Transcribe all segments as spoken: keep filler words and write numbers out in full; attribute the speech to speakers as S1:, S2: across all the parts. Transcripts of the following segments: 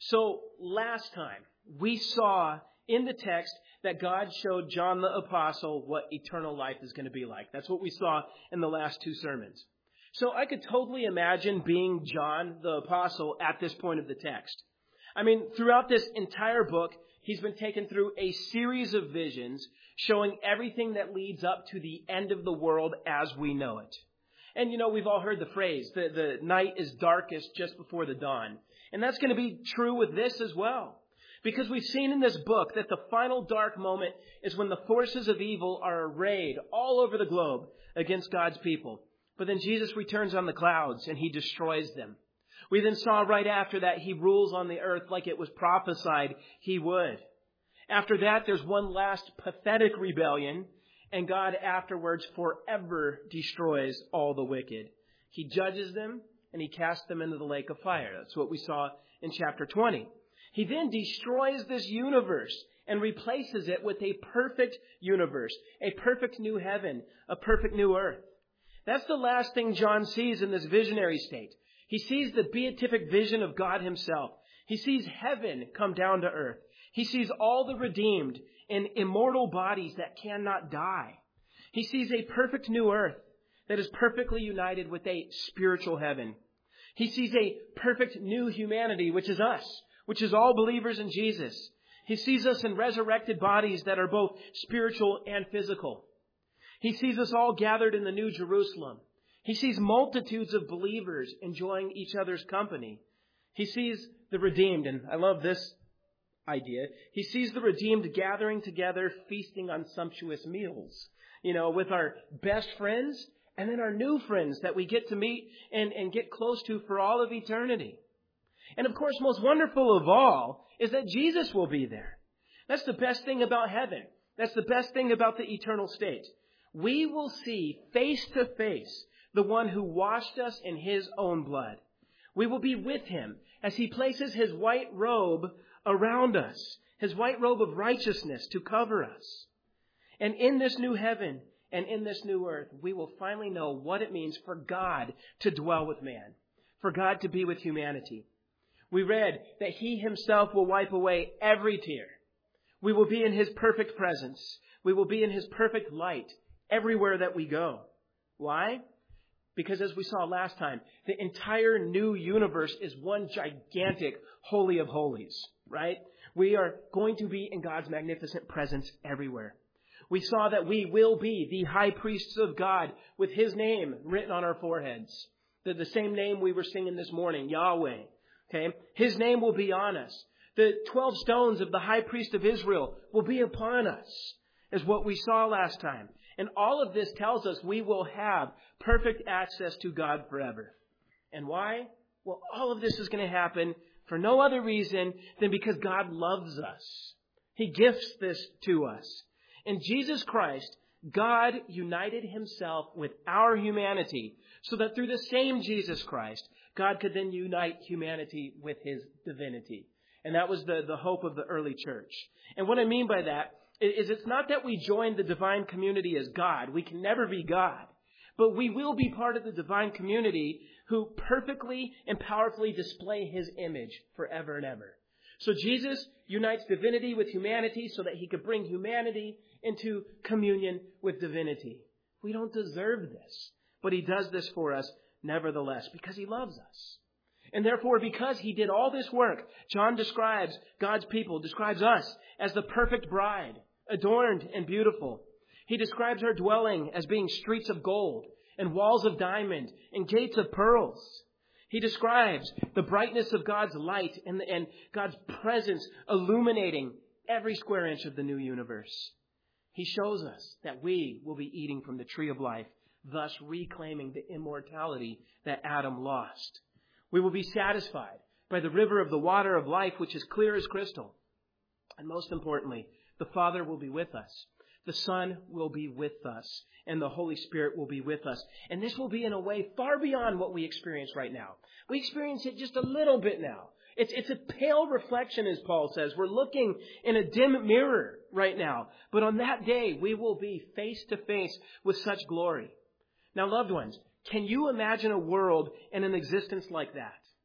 S1: So last time we saw in the text that God showed John the Apostle what eternal life is going to be like. That's what we saw in the last two sermons. So I could totally imagine being John the Apostle at this point of the text. I mean, throughout this entire book, he's been taken through a series of visions showing everything that leads up to the end of the world as we know it. And, you know, we've all heard the phrase, the, the night is darkest just before the dawn. And that's going to be true with this as well. Because we've seen in this book that the final dark moment is when the forces of evil are arrayed all over the globe against God's people. But then Jesus returns on the clouds and he destroys them. We then saw right after that he rules on the earth like it was prophesied he would. After that, there's one last pathetic rebellion, and God afterwards forever destroys all the wicked. He judges them and he casts them into the lake of fire. That's what we saw in chapter twenty. He then destroys this universe and replaces it with a perfect universe, a perfect new heaven, a perfect new earth. That's the last thing John sees in this visionary state. He sees the beatific vision of God himself. He sees heaven come down to earth. He sees all the redeemed in immortal bodies that cannot die. He sees a perfect new earth that is perfectly united with a spiritual heaven. He sees a perfect new humanity, which is us, which is all believers in Jesus. He sees us in resurrected bodies that are both spiritual and physical. He sees us all gathered in the New Jerusalem. He sees multitudes of believers enjoying each other's company. He sees the redeemed, and I love this idea. He sees the redeemed gathering together, feasting on sumptuous meals, you know, with our best friends and then our new friends that we get to meet and, and get close to for all of eternity. And of course, most wonderful of all is that Jesus will be there. That's the best thing about heaven. That's the best thing about the eternal state. We will see face to face the one who washed us in his own blood. We will be with him as he places his white robe around us, his white robe of righteousness to cover us. And in this new heaven and in this new earth, we will finally know what it means for God to dwell with man, for God to be with humanity. We read that he himself will wipe away every tear. We will be in his perfect presence. We will be in his perfect light everywhere that we go. Why? Because as we saw last time, the entire new universe is one gigantic holy of holies, right? We are going to be in God's magnificent presence everywhere. We saw that we will be the high priests of God with his name written on our foreheads. The, the same name we were singing this morning, Yahweh. Okay? His name will be on us. The twelve stones of the high priest of Israel will be upon us, is what we saw last time. And all of this tells us we will have perfect access to God forever. And why? Well, all of this is going to happen for no other reason than because God loves us. He gifts this to us. In Jesus Christ, God united himself with our humanity so that through the same Jesus Christ, God could then unite humanity with his divinity. And that was the, the hope of the early church. And what I mean by that is it's not that we join the divine community as God. We can never be God. But we will be part of the divine community who perfectly and powerfully display his image forever and ever. So Jesus unites divinity with humanity so that he could bring humanity into communion with divinity. We don't deserve this, but he does this for us nevertheless because he loves us. And therefore, because he did all this work, John describes God's people, describes us as the perfect bride, adorned and beautiful. He describes our dwelling as being streets of gold and walls of diamond and gates of pearls. He describes the brightness of God's light and, the, and God's presence illuminating every square inch of the new universe. He shows us that we will be eating from the tree of life, thus reclaiming the immortality that Adam lost. We will be satisfied by the river of the water of life, which is clear as crystal. And most importantly, the Father will be with us. The Son will be with us. And the Holy Spirit will be with us. And this will be in a way far beyond what we experience right now. We experience it just a little bit now. It's, it's a pale reflection, as Paul says. We're looking in a dim mirror right now. But on that day, we will be face to face with such glory. Now, loved ones, can you imagine a world and an existence like that?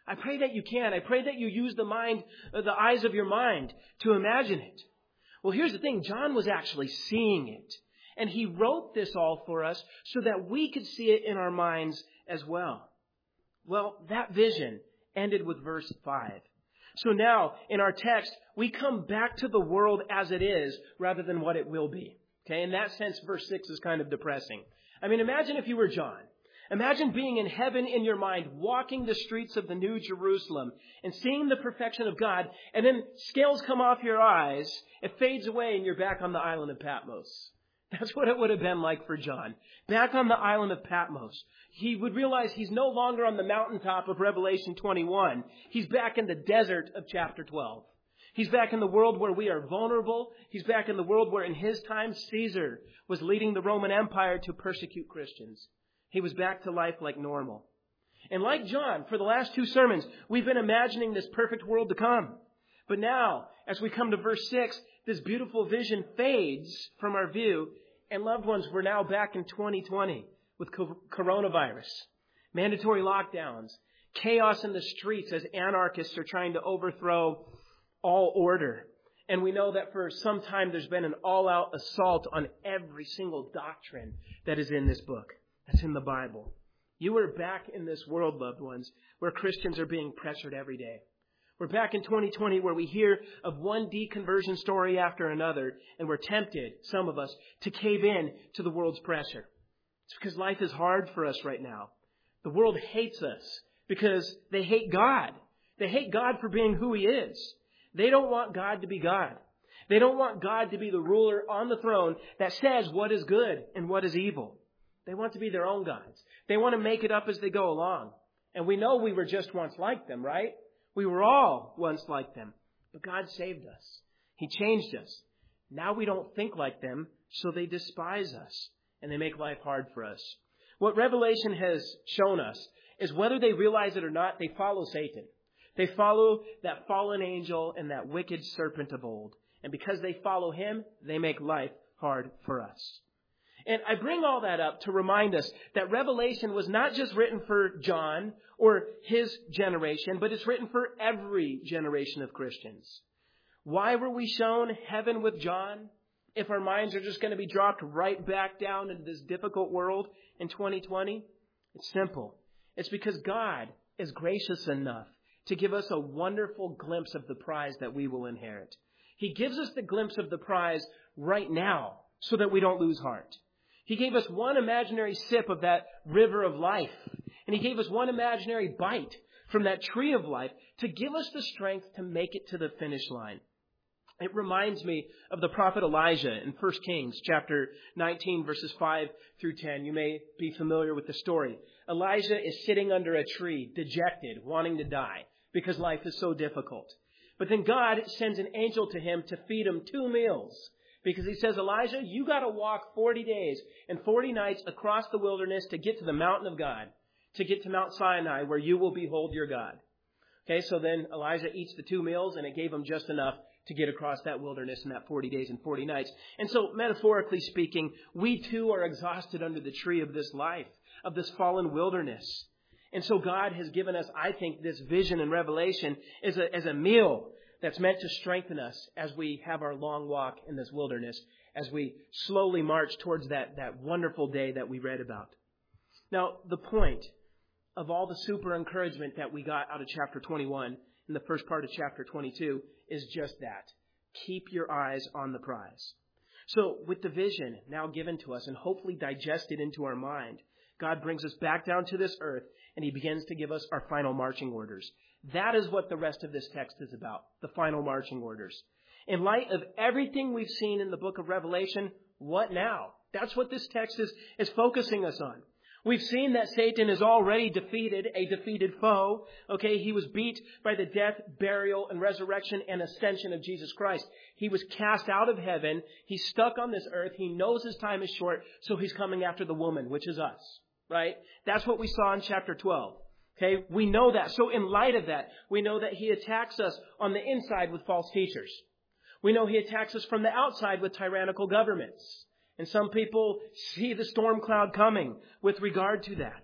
S1: I pray that you can. I pray that you use the mind, uh, the eyes of your mind to imagine it. Well, here's the thing. John was actually seeing it. And he wrote this all for us so that we could see it in our minds as well. Well, that vision ended with verse five. So now, in our text, we come back to the world as it is rather than what it will be. Okay, in that sense, verse six is kind of depressing. I mean, imagine if you were John. Imagine being in heaven in your mind, walking the streets of the New Jerusalem and seeing the perfection of God, and then scales come off your eyes, it fades away, and you're back on the island of Patmos. That's what it would have been like for John. Back on the island of Patmos. He would realize he's no longer on the mountaintop of Revelation twenty-one. He's back in the desert of chapter twelve. He's back in the world where we are vulnerable. He's back in the world where in his time Caesar was leading the Roman Empire to persecute Christians. He was back to life like normal. And like John, for the last two sermons, we've been imagining this perfect world to come. But now, as we come to verse six, this beautiful vision fades from our view. And loved ones, we're now back in twenty twenty with co- coronavirus, mandatory lockdowns, chaos in the streets as anarchists are trying to overthrow all order. And we know that for some time there's been an all-out assault on every single doctrine that is in this book. That's in the Bible. You are back in this world, loved ones, where Christians are being pressured every day. We're back in twenty twenty where we hear of one deconversion story after another, and we're tempted, some of us, to cave in to the world's pressure. It's because life is hard for us right now. The world hates us because they hate God. They hate God for being who He is. They don't want God to be God. They don't want God to be the ruler on the throne that says what is good and what is evil. They want to be their own gods. They want to make it up as they go along. And we know we were just once like them, right? We were all once like them. But God saved us. He changed us. Now we don't think like them, so they despise us. And they make life hard for us. What Revelation has shown us is whether they realize it or not, they follow Satan. They follow that fallen angel and that wicked serpent of old. And because they follow him, they make life hard for us. And I bring all that up to remind us that Revelation was not just written for John or his generation, but it's written for every generation of Christians. Why were we shown heaven with John if our minds are just going to be dropped right back down into this difficult world in twenty twenty? It's simple. It's because God is gracious enough to give us a wonderful glimpse of the prize that we will inherit. He gives us the glimpse of the prize right now so that we don't lose heart. He gave us one imaginary sip of that river of life. And He gave us one imaginary bite from that tree of life to give us the strength to make it to the finish line. It reminds me of the prophet Elijah in First Kings chapter nineteen, verses five through ten. You may be familiar with the story. Elijah is sitting under a tree, dejected, wanting to die because life is so difficult. But then God sends an angel to him to feed him two meals. Because He says, Elijah, you got to walk forty days and forty nights across the wilderness to get to the mountain of God, to get to Mount Sinai where you will behold your God. Okay, so then Elijah eats the two meals and it gave him just enough to get across that wilderness in that forty days and forty nights. And so metaphorically speaking, we too are exhausted under the tree of this life, of this fallen wilderness. And so God has given us, I think, this vision and revelation as a, as a meal that's meant to strengthen us as we have our long walk in this wilderness, as we slowly march towards that, that wonderful day that we read about. Now, the point of all the super encouragement that we got out of chapter twenty-one in the first part of chapter twenty-two is just that. Keep your eyes on the prize. So with the vision now given to us and hopefully digested into our mind, God brings us back down to this earth and He begins to give us our final marching orders. That is what the rest of this text is about, the final marching orders. In light of everything we've seen in the book of Revelation, what now? That's what this text is, is focusing us on. We've seen that Satan is already defeated, a defeated foe. Okay, he was beat by the death, burial, and resurrection and ascension of Jesus Christ. He was cast out of heaven. He's stuck on this earth. He knows his time is short, so he's coming after the woman, which is us. Right? That's what we saw in chapter twelve. Okay, we know that. So in light of that, we know that he attacks us on the inside with false teachers. We know he attacks us from the outside with tyrannical governments. And some people see the storm cloud coming with regard to that.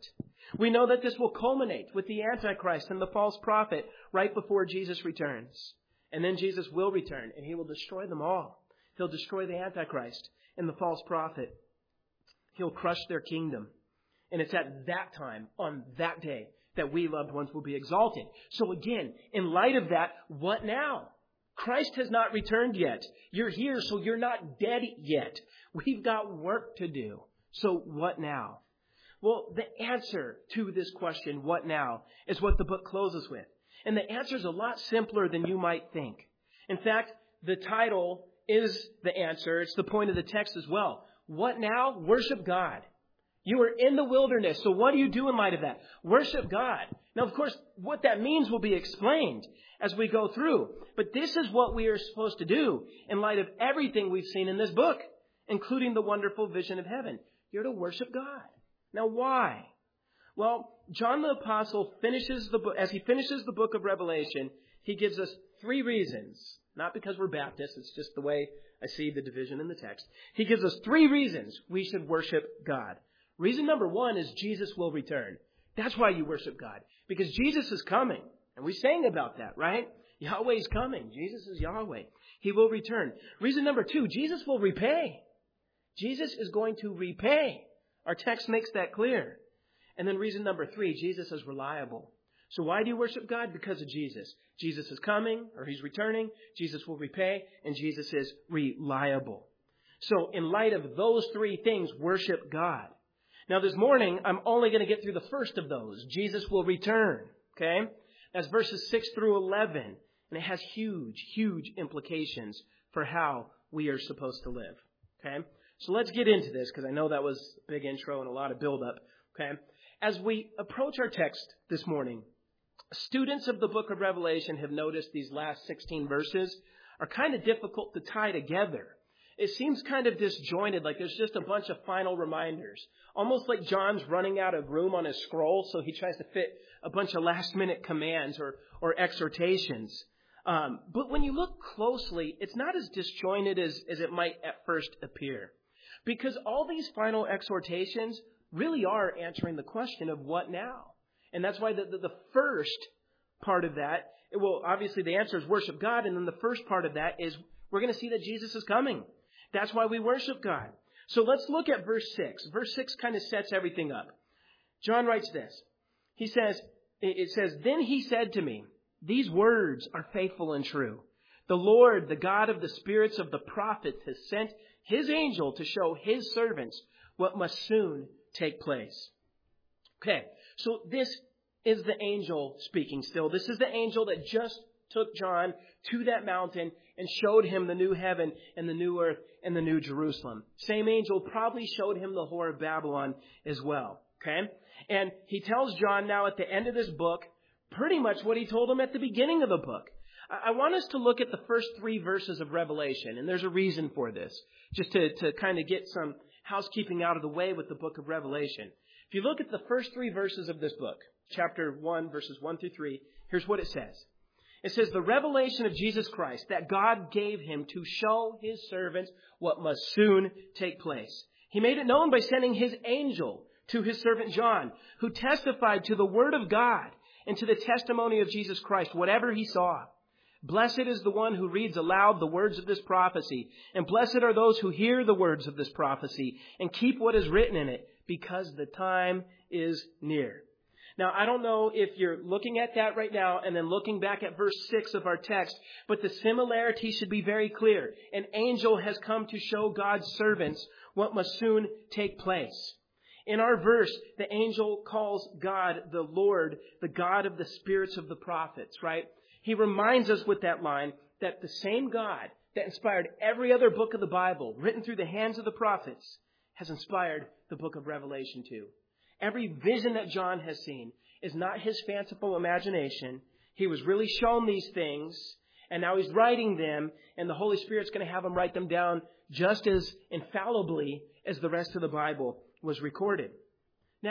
S1: We know that this will culminate with the Antichrist and the false prophet right before Jesus returns. And then Jesus will return and he will destroy them all. He'll destroy the Antichrist and the false prophet. He'll crush their kingdom. And it's at that time, on that day, that we loved ones will be exalted. So again, in light of that, what now? Christ has not returned yet. You're here, so you're not dead yet. We've got work to do. So what now? Well, the answer to this question, what now, is what the book closes with. And the answer is a lot simpler than you might think. In fact, the title is the answer. It's the point of the text as well. What now? Worship God. You are in the wilderness, so what do you do in light of that? Worship God. Now, of course, what that means will be explained as we go through. But this is what we are supposed to do in light of everything we've seen in this book, including the wonderful vision of heaven. You're to worship God. Now, why? Well, John the Apostle finishes the book, as he finishes the book of Revelation, he gives us three reasons. Not because we're Baptists, it's just the way I see the division in the text. He gives us three reasons we should worship God. Reason number one is Jesus will return. That's why you worship God. Because Jesus is coming. And we sang about that, right? Yahweh's coming. Jesus is Yahweh. He will return. Reason number two, Jesus will repay. Jesus is going to repay. Our text makes that clear. And then reason number three, Jesus is reliable. So why do you worship God? Because of Jesus. Jesus is coming, or he's returning. Jesus will repay, and Jesus is reliable. So in light of those three things, worship God. Now this morning, I'm only going to get through the first of those. Jesus will return. Okay? That's verses six through eleven. And it has huge, huge implications for how we are supposed to live. Okay? So let's get into this, because I know that was a big intro and a lot of buildup. Okay? As we approach our text this morning, students of the book of Revelation have noticed these last sixteen verses are kind of difficult to tie together. It seems kind of disjointed, like there's just a bunch of final reminders. Almost like John's running out of room on his scroll, so he tries to fit a bunch of last-minute commands or, or exhortations. Um, but when you look closely, it's not as disjointed as, as it might at first appear. Because all these final exhortations really are answering the question of what now? And that's why the, the, the first part of that, well, obviously the answer is worship God. And then the first part of that is we're going to see that Jesus is coming. That's why we worship God. So let's look at verse six. Verse six kind of sets everything up. John writes this. He says, it says, "Then he said to me, these words are faithful and true. The Lord, the God of the spirits of the prophets, has sent his angel to show his servants what must soon take place." Okay, so this is the angel speaking still. This is the angel that just took John to that mountain and showed him the new heaven and the new earth and the new Jerusalem. Same angel probably showed him the whore of Babylon as well. Okay? And he tells John now at the end of this book pretty much what he told him at the beginning of the book. I want us to look at the first three verses of Revelation, and there's a reason for this, just to, to kind of get some housekeeping out of the way with the book of Revelation. If you look at the first three verses of this book, chapter one, verses one through three, here's what it says. It says, "The revelation of Jesus Christ that God gave him to show his servants what must soon take place. He made it known by sending his angel to his servant John, who testified to the word of God and to the testimony of Jesus Christ, whatever he saw. Blessed is the one who reads aloud the words of this prophecy, and blessed are those who hear the words of this prophecy and keep what is written in it, because the time is near." Now, I don't know if you're looking at that right now and then looking back at verse six of our text, but the similarity should be very clear. An angel has come to show God's servants what must soon take place. In our verse, the angel calls God the Lord, the God of the spirits of the prophets, right? He reminds us with that line that the same God that inspired every other book of the Bible written through the hands of the prophets has inspired the book of Revelation too. Every vision that John has seen is not his fanciful imagination. He was really shown these things, and now he's writing them, and the Holy Spirit's going to have him write them down just as infallibly as the rest of the Bible was recorded. Now,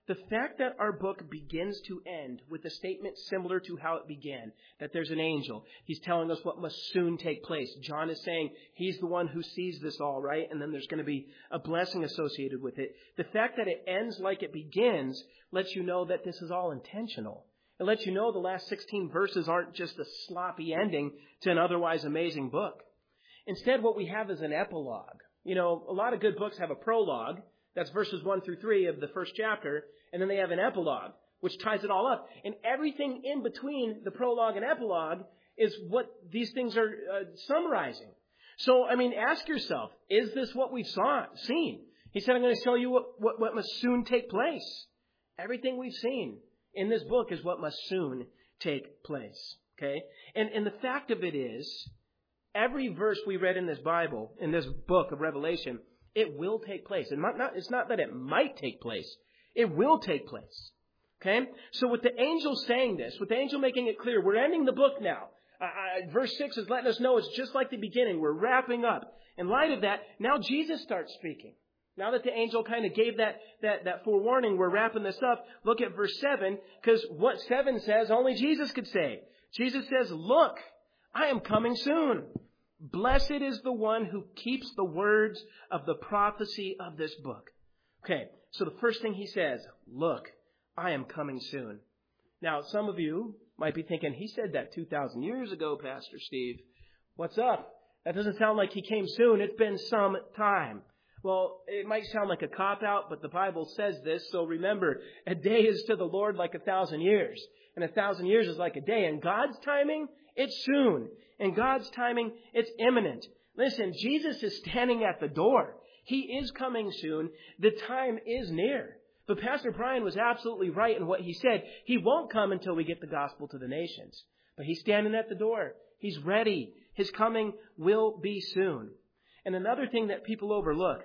S1: the fact that our book begins to end with a statement similar to how it began, that there's an angel. He's telling us what must soon take place. John is saying he's the one who sees this all, right? And then there's going to be a blessing associated with it. The fact that it ends like it begins lets you know that this is all intentional. It lets you know the last sixteen verses aren't just a sloppy ending to an otherwise amazing book. Instead, what we have is an epilogue. You know, a lot of good books have a prologue. That's verses one through three of the first chapter. And then they have an epilogue, which ties it all up. And everything in between the prologue and epilogue is what these things are uh, summarizing. So, I mean, ask yourself, is this what we've saw, seen? He said, I'm going to show you what, what, what must soon take place. Everything we've seen in this book is what must soon take place. Okay? And, and the fact of it is, every verse we read in this Bible, in this book of Revelation, it will take place. And not, not, it's not that it might take place. It will take place. Okay? So with the angel saying this, with the angel making it clear, we're ending the book now. Uh, uh, verse six is letting us know it's just like the beginning. We're wrapping up. In light of that, now Jesus starts speaking. Now that the angel kind of gave that, that, that forewarning, we're wrapping this up. Look at verse seven, because what seven says, only Jesus could say. Jesus says, look, I am coming soon. Blessed is the one who keeps the words of the prophecy of this book. Okay, so the first thing he says, look, I am coming soon. Now, some of you might be thinking, he said that two thousand years ago, Pastor Steve. What's up? That doesn't sound like he came soon. It's been some time. Well, it might sound like a cop-out, but the Bible says this. So remember, a day is to the Lord like a thousand years. And a thousand years is like a day. In God's timing, it's soon. In God's timing, it's imminent. Listen, Jesus is standing at the door. He is coming soon. The time is near. But Pastor Brian was absolutely right in what he said. He won't come until we get the gospel to the nations. But he's standing at the door. He's ready. His coming will be soon. And another thing that people overlook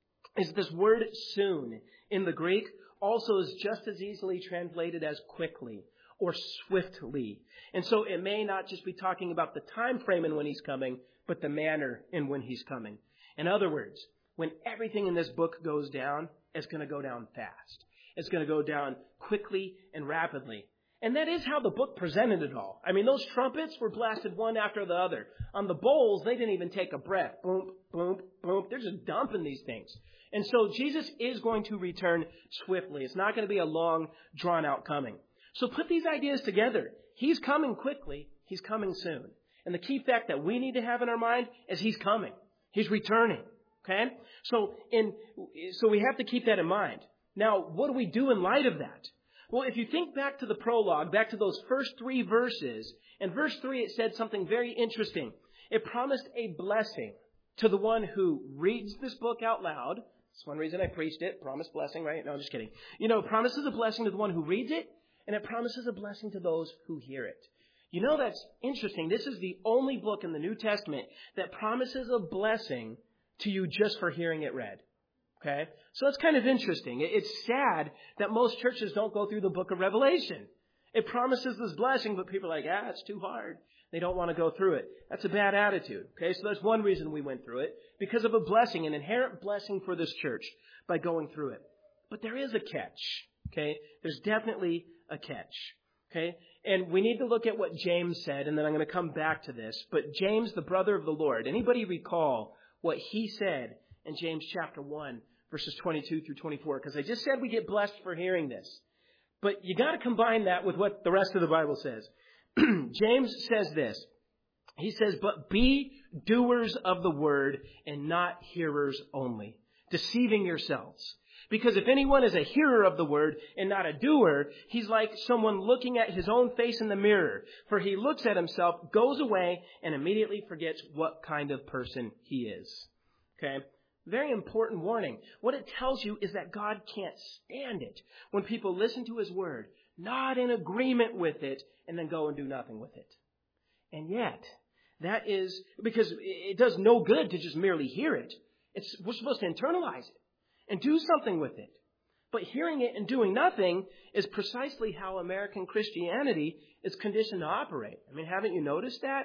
S1: is this word soon in the Greek also is just as easily translated as quickly or swiftly. And so it may not just be talking about the time frame in when he's coming, but the manner in when he's coming. In other words, when everything in this book goes down, it's going to go down fast. It's going to go down quickly and rapidly. And that is how the book presented it all. I mean, those trumpets were blasted one after the other. On the bowls, they didn't even take a breath. Boom, boom, boom. They're just dumping these things. And so Jesus is going to return swiftly. It's not going to be a long, drawn-out coming. So put these ideas together. He's coming quickly. He's coming soon. And the key fact that we need to have in our mind is he's coming. He's returning. Okay? So, in, so we have to keep that in mind. Now, what do we do in light of that? Well, if you think back to the prologue, back to those first three verses, in verse three it said something very interesting. It promised a blessing to the one who reads this book out loud. That's one reason I preached it. Promised blessing, right? No, I'm just kidding. You know, it promises a blessing to the one who reads it, and it promises a blessing to those who hear it. You know, that's interesting. This is the only book in the New Testament that promises a blessing to you just for hearing it read. Okay? So that's kind of interesting. It's sad that most churches don't go through the book of Revelation. It promises this blessing, but people are like, ah, it's too hard. They don't want to go through it. That's a bad attitude. Okay? So that's one reason we went through it. Because of a blessing, an inherent blessing for this church by going through it. But there is a catch. Okay? There's definitely a catch. Okay? And we need to look at what James said, and then I'm going to come back to this. But James, the brother of the Lord, anybody recall what he said in James chapter one, verses twenty-two through twenty-four? Because I just said we get blessed for hearing this. But you got to combine that with what the rest of the Bible says. James says this. He says, but be doers of the word and not hearers only, deceiving yourselves. Because if anyone is a hearer of the word and not a doer, he's like someone looking at his own face in the mirror. For he looks at himself, goes away, and immediately forgets what kind of person he is. Okay? Very important warning. What it tells you is that God can't stand it when people listen to his word, not in agreement with it, and then go and do nothing with it. And yet, that is because it does no good to just merely hear it. It's, we're supposed to internalize it and do something with it. But hearing it and doing nothing is precisely how American Christianity is conditioned to operate. I mean, haven't you noticed that?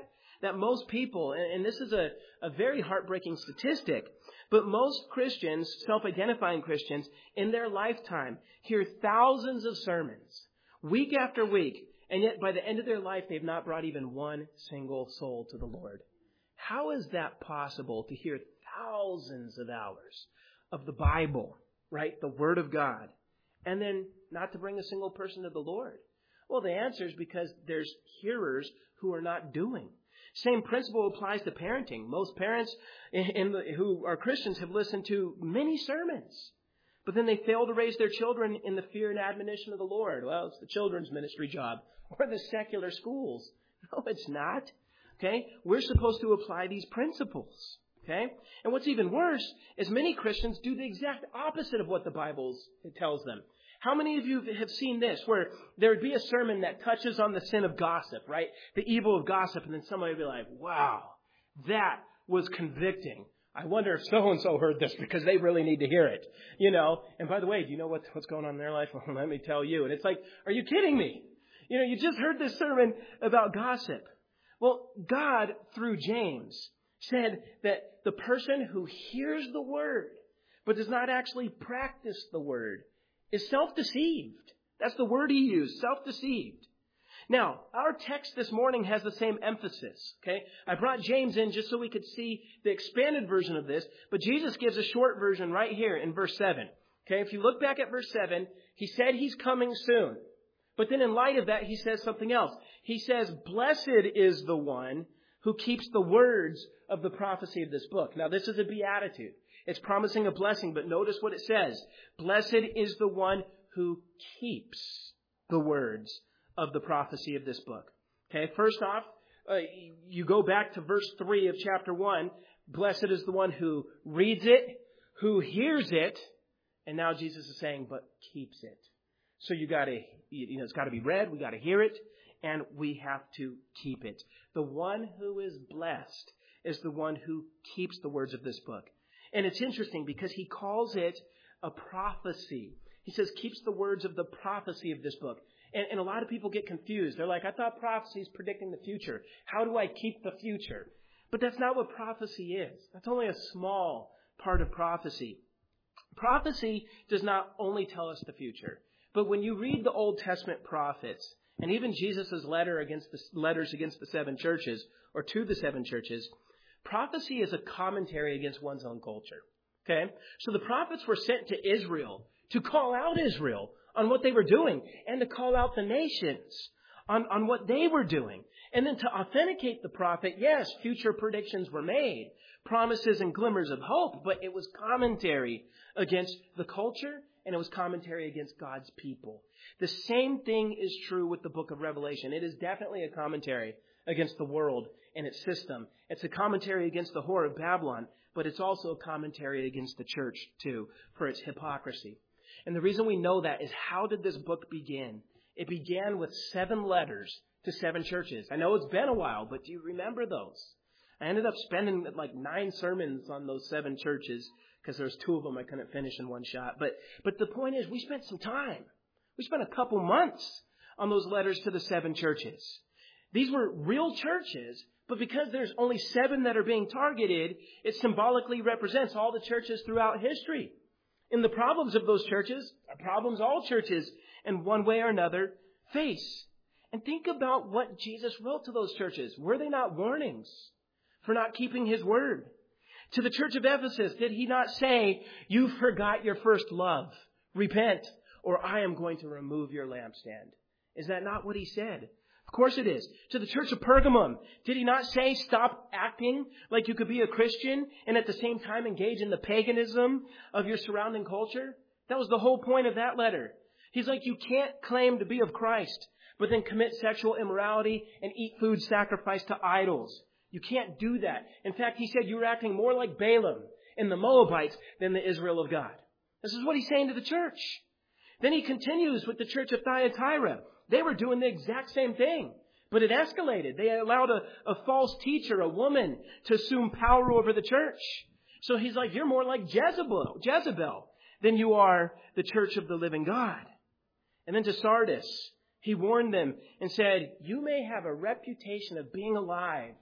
S1: that most people, and this is a, a very heartbreaking statistic, but most Christians, self-identifying Christians, in their lifetime hear thousands of sermons, week after week, and yet by the end of their life, they've not brought even one single soul to the Lord. How is that possible to hear thousands of hours of the Bible, right, the Word of God, and then not to bring a single person to the Lord? Well, the answer is because there's hearers who are not doing. Same principle applies to parenting. Most parents in the, who are Christians have listened to many sermons, but then they fail to raise their children in the fear and admonition of the Lord. Well, it's the children's ministry job or the secular schools. No, it's not. Okay? We're supposed to apply these principles. Okay? And what's even worse is many Christians do the exact opposite of what the Bible tells them. How many of you have seen this, where there would be a sermon that touches on the sin of gossip, right? The evil of gossip, and then somebody would be like, wow, that was convicting. I wonder if so-and-so heard this because they really need to hear it. You know, and by the way, do you know what, what's going on in their life? Well, let me tell you. And it's like, are you kidding me? You know, you just heard this sermon about gossip. Well, God, through James, said that the person who hears the word but does not actually practice the word is self-deceived. That's the word he used, self-deceived. Now, our text this morning has the same emphasis, okay? I brought James in just so we could see the expanded version of this, but Jesus gives a short version right here in verse seven. Okay, if you look back at verse seven, he said he's coming soon. But then in light of that, he says something else. He says, blessed is the one who keeps the words of the prophecy of this book. Now, this is a beatitude. It's promising a blessing, but notice what it says. Blessed is the one who keeps the words of the prophecy of this book. Okay, first off, uh, you go back to verse three of chapter one. Blessed is the one who reads it, who hears it, and now Jesus is saying, but keeps it. So you got to, you know, it's got to be read, we got to hear it, and we have to keep it. The one who is blessed is the one who keeps the words of this book. And it's interesting because he calls it a prophecy. He says, keeps the words of the prophecy of this book. And, and a lot of people get confused. They're like, I thought prophecy is predicting the future. How do I keep the future? But that's not what prophecy is. That's only a small part of prophecy. Prophecy does not only tell us the future. But when you read the Old Testament prophets, and even Jesus' letter against the letters against the seven churches, or to the seven churches, prophecy is a commentary against one's own culture. Okay? So the prophets were sent to Israel to call out Israel on what they were doing and to call out the nations on, on what they were doing. And then to authenticate the prophet, yes, future predictions were made, promises and glimmers of hope, but it was commentary against the culture and it was commentary against God's people. The same thing is true with the book of Revelation. It is definitely a commentary against the world and its system. It's a commentary against the whore of Babylon, but it's also a commentary against the church, too, for its hypocrisy. And the reason we know that is, how did this book begin? It began with seven letters to seven churches. I know it's been a while, but do you remember those? I ended up spending like nine sermons on those seven churches because there's two of them I couldn't finish in one shot. But but the point is, we spent some time. We spent a couple months on those letters to the seven churches. These were real churches, but because there's only seven that are being targeted, it symbolically represents all the churches throughout history. And the problems of those churches are problems all churches in one way or another face. And think about what Jesus wrote to those churches. Were they not warnings for not keeping his word? To the church of Ephesus, did he not say, you forgot your first love, repent, or I am going to remove your lampstand? Is that not what he said? Of course it is. To the church of Pergamum, did he not say, stop acting like you could be a Christian and at the same time engage in the paganism of your surrounding culture? That was the whole point of that letter. He's like, you can't claim to be of Christ, but then commit sexual immorality and eat food sacrificed to idols. You can't do that. In fact, he said you were acting more like Balaam and the Moabites than the Israel of God. This is what he's saying to the church. Then he continues with the church of Thyatira. They were doing the exact same thing, but it escalated. They allowed a, a false teacher, a woman, to assume power over the church. So he's like, you're more like Jezebel, Jezebel than you are the church of the living God. And then to Sardis, he warned them and said, you may have a reputation of being alive,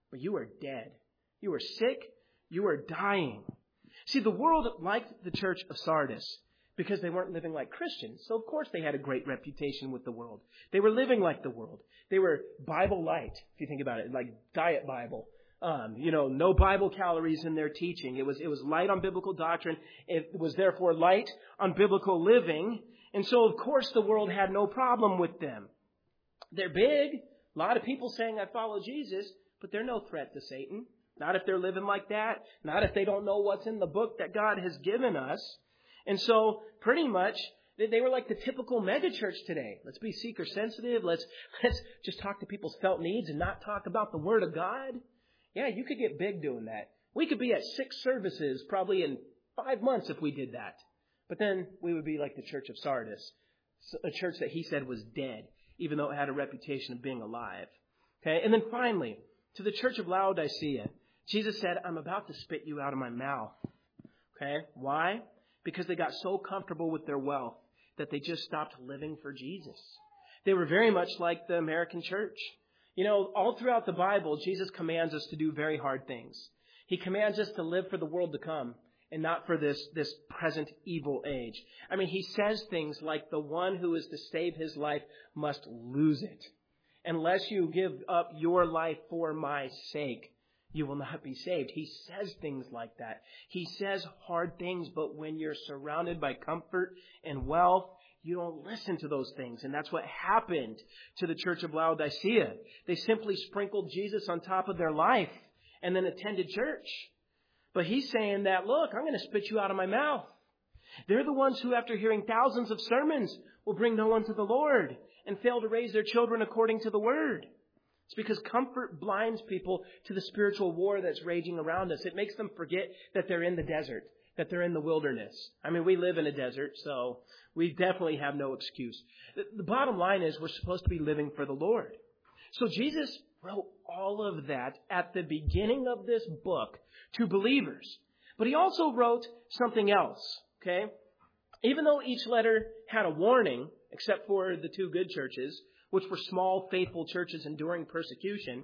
S1: but you are dead. You are sick. You are dying. See, the world liked the church of Sardis because they weren't living like Christians. So, of course, they had a great reputation with the world. They were living like the world. They were Bible light, if you think about it, like diet Bible. Um, you know, no Bible calories in their teaching. It was, it was light on biblical doctrine. It was therefore light on biblical living. And so, of course, the world had no problem with them. They're big. A lot of people saying, I follow Jesus, but they're no threat to Satan. Not if they're living like that. Not if they don't know what's in the book that God has given us. And so, pretty much, they were like the typical megachurch today. Let's be seeker sensitive. Let's, let's just talk to people's felt needs and not talk about the Word of God. Yeah, you could get big doing that. We could be at six services probably in five months if we did that. But then we would be like the church of Sardis, a church that he said was dead, even though it had a reputation of being alive. Okay, and then finally, to the church of Laodicea, Jesus said, I'm about to spit you out of my mouth. Okay, why? Because they got so comfortable with their wealth that they just stopped living for Jesus. They were very much like the American church. You know, all throughout the Bible, Jesus commands us to do very hard things. He commands us to live for the world to come and not for this, this present evil age. I mean, he says things like the one who is to save his life must lose it. Unless you give up your life for my sake, you will not be saved. He says things like that. He says hard things, but when you're surrounded by comfort and wealth, you don't listen to those things. And that's what happened to the church of Laodicea. They simply sprinkled Jesus on top of their life and then attended church. But he's saying that, look, I'm going to spit you out of my mouth. They're the ones who, after hearing thousands of sermons, will bring no one to the Lord and fail to raise their children according to the Word. It's because comfort blinds people to the spiritual war that's raging around us. It makes them forget that they're in the desert, that they're in the wilderness. I mean, we live in a desert, so we definitely have no excuse. The bottom line is we're supposed to be living for the Lord. So Jesus wrote all of that at the beginning of this book to believers. But he also wrote something else, okay? Even though each letter had a warning, except for the two good churches, which were small, faithful churches enduring persecution,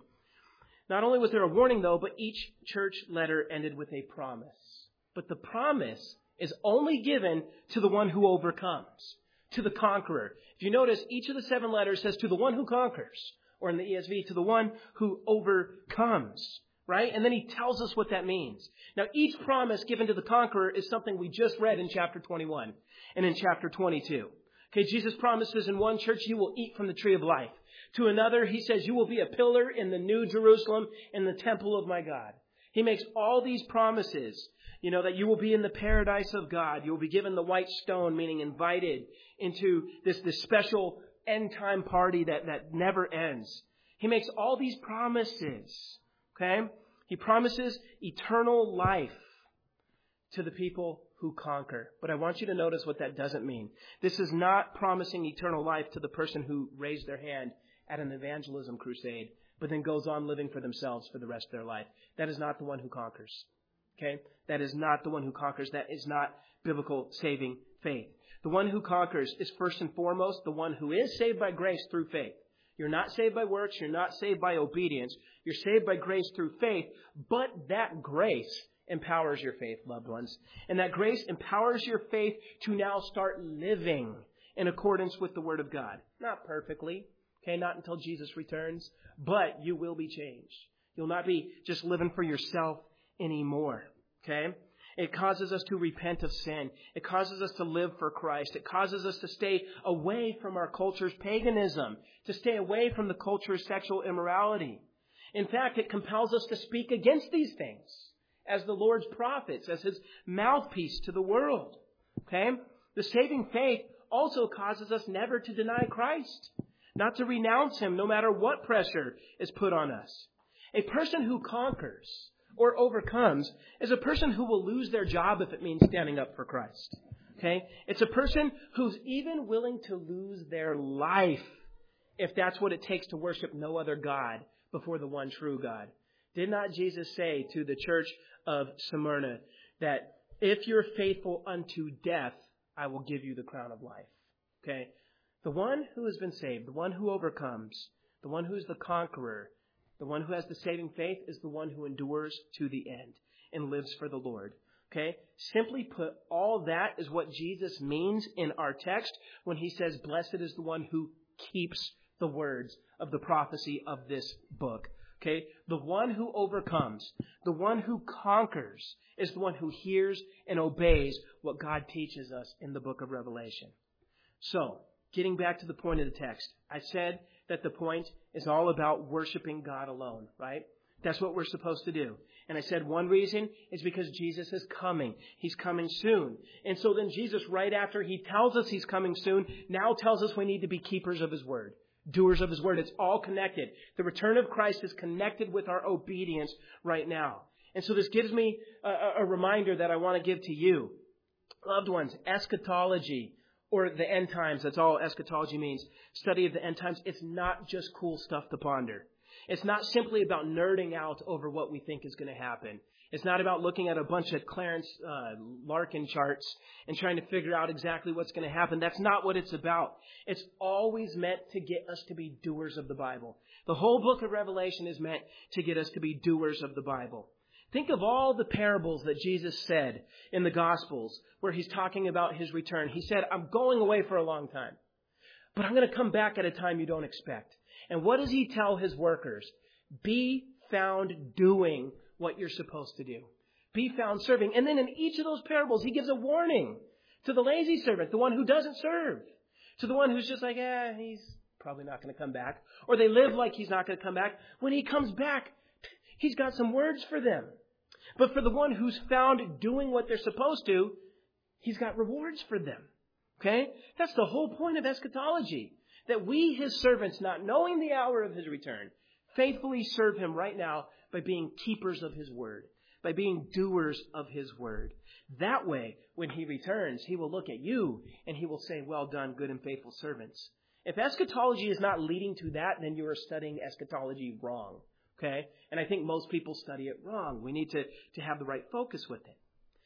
S1: not only was there a warning, though, but each church letter ended with a promise. But the promise is only given to the one who overcomes, to the conqueror. If you notice, each of the seven letters says to the one who conquers, or in the E S V, to the one who overcomes, right? And then he tells us what that means. Now, each promise given to the conqueror is something we just read in chapter twenty-one and in chapter twenty-two. Okay, Jesus promises in one church you will eat from the tree of life. To another, he says you will be a pillar in the new Jerusalem in the temple of my God. He makes all these promises, you know, that you will be in the paradise of God. You will be given the white stone, meaning invited into this, this special end time party that, that never ends. He makes all these promises, okay? He promises eternal life to the people who conquer. But I want you to notice what that doesn't mean. This is not promising eternal life to the person who raised their hand at an evangelism crusade, but then goes on living for themselves for the rest of their life. That is not the one who conquers. Okay? That is not the one who conquers. That is not biblical saving faith. The one who conquers is first and foremost the one who is saved by grace through faith. You're not saved by works. You're not saved by obedience. You're saved by grace through faith. But that grace empowers your faith, loved ones. And that grace empowers your faith to now start living in accordance with the Word of God. Not perfectly, okay, not until Jesus returns, but you will be changed. You'll not be just living for yourself anymore, okay? It causes us to repent of sin. It causes us to live for Christ. It causes us to stay away from our culture's paganism, to stay away from the culture's sexual immorality. In fact, it compels us to speak against these things as the Lord's prophets, as His mouthpiece to the world. Okay? The saving faith also causes us never to deny Christ, not to renounce Him no matter what pressure is put on us. A person who conquers or overcomes is a person who will lose their job if it means standing up for Christ. Okay? It's a person who's even willing to lose their life if that's what it takes to worship no other God before the one true God. Did not Jesus say to the church of Smyrna that if you're faithful unto death, I will give you the crown of life? Okay? The one who has been saved, the one who overcomes, the one who is the conqueror, The one who has the saving faith is the one who endures to the end and lives for the Lord. Okay? Simply put, all that is what Jesus means in our text when he says, blessed is the one who keeps the words of the prophecy of this book. Okay? The one who overcomes, the one who conquers, is the one who hears and obeys what God teaches us in the book of Revelation. So, getting back to the point of the text, I said that the point is all about worshiping God alone, right? That's what we're supposed to do. And I said one reason is because Jesus is coming. He's coming soon. And so then Jesus, right after he tells us he's coming soon, now tells us we need to be keepers of his word, doers of his word. It's all connected. The return of Christ is connected with our obedience right now. And so this gives me a, a reminder that I want to give to you. Loved ones, eschatology, or the end times, that's all eschatology means, study of the end times, it's not just cool stuff to ponder. It's not simply about nerding out over what we think is going to happen. It's not about looking at a bunch of Clarence uh, Larkin charts and trying to figure out exactly what's going to happen. That's not what it's about. It's always meant to get us to be doers of the Bible. The whole book of Revelation is meant to get us to be doers of the Bible. Think of all the parables that Jesus said in the Gospels where he's talking about his return. He said, I'm going away for a long time, but I'm going to come back at a time you don't expect. And what does he tell his workers? Be found doing what you're supposed to do. Be found serving. And then in each of those parables, he gives a warning to the lazy servant, the one who doesn't serve, to the one who's just like, eh, he's probably not going to come back. Or they live like he's not going to come back. When he comes back, he's got some words for them. But for the one who's found doing what they're supposed to, he's got rewards for them. Okay? That's the whole point of eschatology. That we, his servants, not knowing the hour of his return, faithfully serve him right now by being keepers of his word, by being doers of his word. That way, when he returns, he will look at you and he will say, well done, good and faithful servants. If eschatology is not leading to that, then you are studying eschatology wrong. Okay? And I think most people study it wrong. We need to, to have the right focus with it.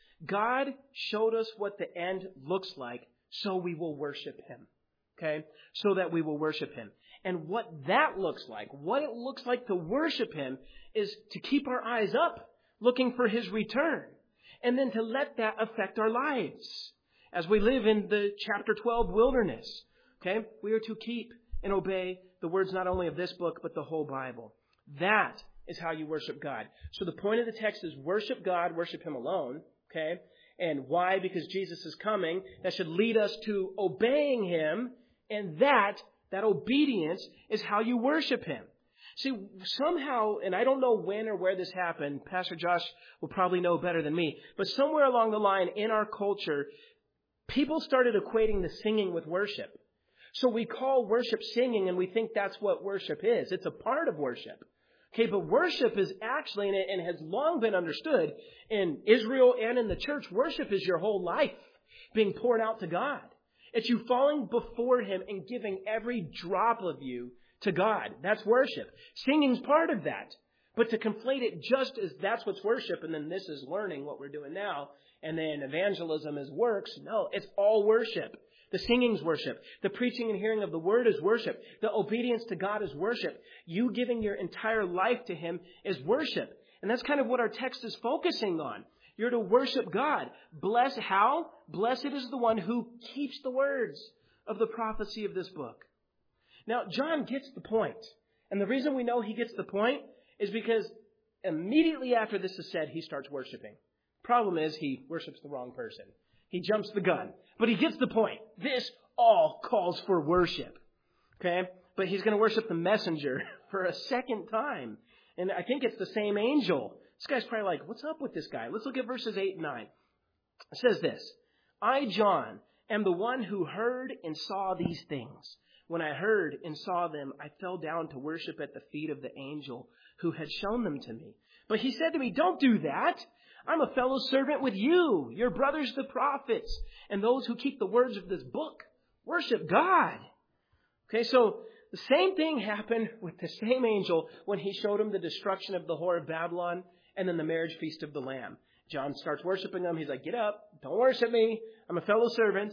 S1: God showed us what the end looks like so we will worship him. Okay? So that we will worship him. And what that looks like, what it looks like to worship him, is to keep our eyes up, looking for his return. And then to let that affect our lives. As we live in the chapter twelve wilderness. Okay? We are to keep and obey the words not only of this book, but the whole Bible. That is how you worship God. So the point of the text is worship God, worship him alone. Okay? And why? Because Jesus is coming. That should lead us to obeying him. And that, that obedience is how you worship him. See, somehow, and I don't know when or where this happened, Pastor Josh will probably know better than me, but somewhere along the line in our culture, people started equating the singing with worship. So we call worship singing and we think that's what worship is. It's a part of worship. Okay, but worship is actually, and it and has long been understood in Israel and in the church, worship is your whole life being poured out to God. It's you falling before him and giving every drop of you to God. That's worship. Singing's part of that. But to conflate it just as that's what's worship, and then this is learning what we're doing now, and then evangelism is works, no, it's all worship. The singing's worship. The preaching and hearing of the word is worship. The obedience to God is worship. You giving your entire life to him is worship. And that's kind of what our text is focusing on. You're to worship God. Bless how? Blessed is the one who keeps the words of the prophecy of this book. Now, John gets the point. And the reason we know he gets the point is because immediately after this is said, he starts worshiping. Problem is, he worships the wrong person. He jumps the gun. But he gets the point. This all calls for worship. Okay? But he's going to worship the messenger for a second time. And I think it's the same angel. This guy's probably like, what's up with this guy? Let's look at verses eight and nine. It says this. I, John, am the one who heard and saw these things. When I heard and saw them, I fell down to worship at the feet of the angel who had shown them to me. But he said to me, don't do that. I'm a fellow servant with you, your brothers the prophets, and those who keep the words of this book. Worship God. Okay, so the same thing happened with the same angel when he showed him the destruction of the whore of Babylon and then the marriage feast of the Lamb. John starts worshiping him. He's like, get up. Don't worship me. I'm a fellow servant.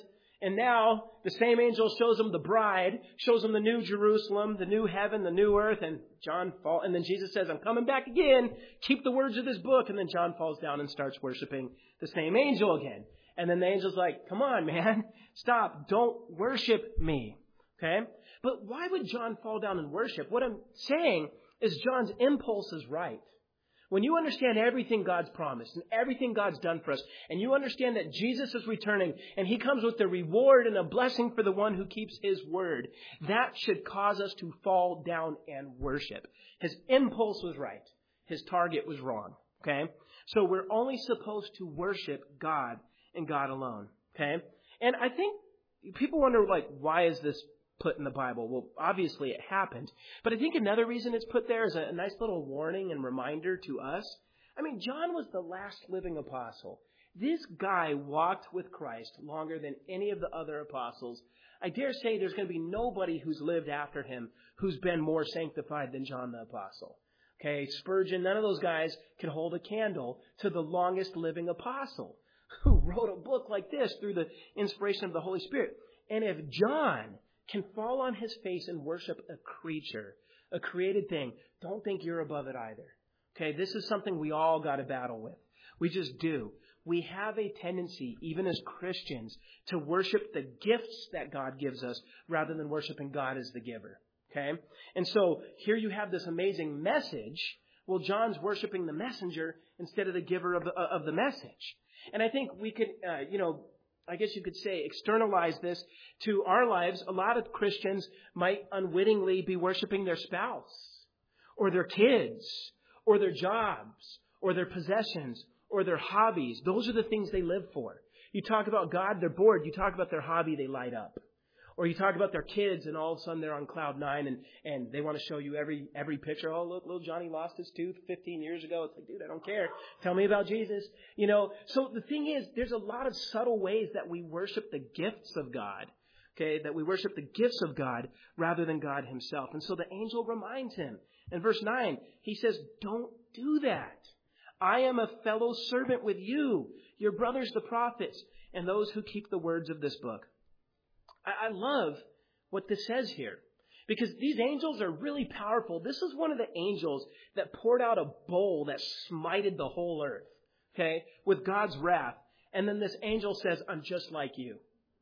S1: And now the same angel shows him the bride, shows him the new Jerusalem, the new heaven, the new earth, and John fall. And then Jesus says, I'm coming back again. Keep the words of this book. And then John falls down and starts worshiping the same angel again. And then the angel's like, come on, man, stop. Don't worship me. Okay? But why would John fall down and worship? What I'm saying is John's impulse is right. When you understand everything God's promised and everything God's done for us, and you understand that Jesus is returning and he comes with a reward and a blessing for the one who keeps his word, that should cause us to fall down and worship. His impulse was right. His target was wrong. Okay? So we're only supposed to worship God and God alone. Okay? And I think people wonder, like, why is this put in the Bible? Well, obviously it happened. But I think another reason it's put there is a nice little warning and reminder to us. I mean, John was the last living apostle. This guy walked with Christ longer than any of the other apostles. I dare say there's going to be nobody who's lived after him who's been more sanctified than John the apostle. Okay, Spurgeon, none of those guys can hold a candle to the longest living apostle who wrote a book like this through the inspiration of the Holy Spirit. And if John can fall on his face and worship a creature, a created thing, don't think you're above it either. Okay, this is something we all got to battle with. We just do. We have a tendency, even as Christians, to worship the gifts that God gives us rather than worshiping God as the giver. Okay? And so here you have this amazing message. Well, John's worshiping the messenger instead of the giver of the, of the message. And I think we could, uh, you know, I guess you could say, externalize this to our lives. A lot of Christians might unwittingly be worshiping their spouse or their kids or their jobs or their possessions or their hobbies. Those are the things they live for. You talk about God, they're bored. You talk about their hobby, they light up. Or you talk about their kids, and all of a sudden they're on cloud nine, and, and they want to show you every every picture. Oh, look, little Johnny lost his tooth fifteen years ago. It's like, dude, I don't care. Tell me about Jesus. You know, so the thing is, there's a lot of subtle ways that we worship the gifts of God, okay, that we worship the gifts of God rather than God himself. And so the angel reminds him. In verse nine, he says, don't do that. I am a fellow servant with you, your brothers the prophets, and those who keep the words of this book. I love what this says here, because these angels are really powerful. This is one of the angels that poured out a bowl that smited the whole earth, okay, with God's wrath. And then this angel says, I'm just like you.